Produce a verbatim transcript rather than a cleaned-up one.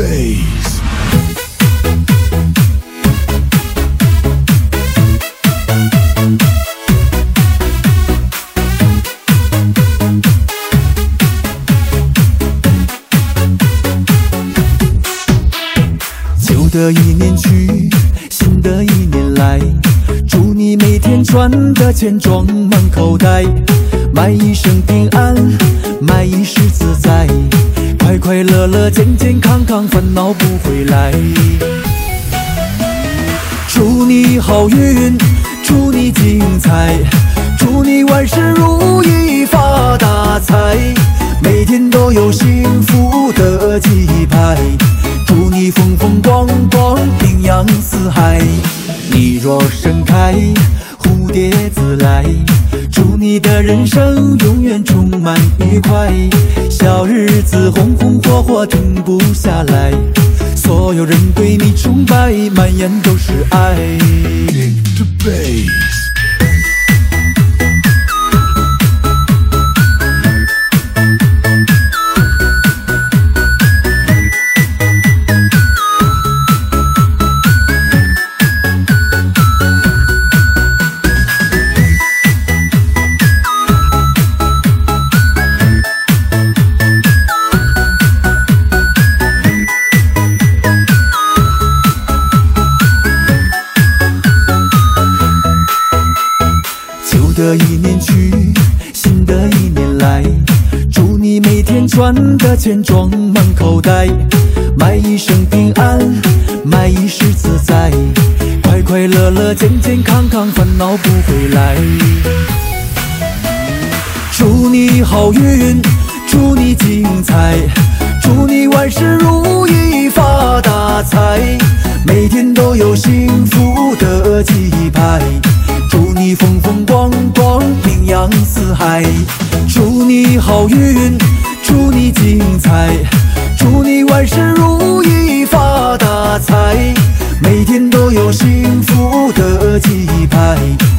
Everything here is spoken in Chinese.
bass。旧的一年去，新的一年来，祝你每天赚的钱装满口袋，买一生平安，买一世自在，快快乐乐，健健康康，烦恼不会来。祝你好运，祝你精彩，祝你万事如意，发大财，每天都有幸福的气派。祝你风风光光，名扬四海。你若盛开，蝴蝶自来。祝你的人生永远充满愉快，小日子红红火火停不下来，所有人对你崇拜，满眼都是爱。Kick the bass。旧的一年去，新的一年来，祝你每天赚的钱装满口袋，买一生平安，买一世自在，快快乐乐，健健康康，烦恼不会来。祝你好运，祝你精彩，祝你万事如意，发大财，每天都有幸福的气派。祝你风风光光，名扬四海。祝你好运，祝你精彩，祝你万事如意，发大财，每天都有幸福的气派。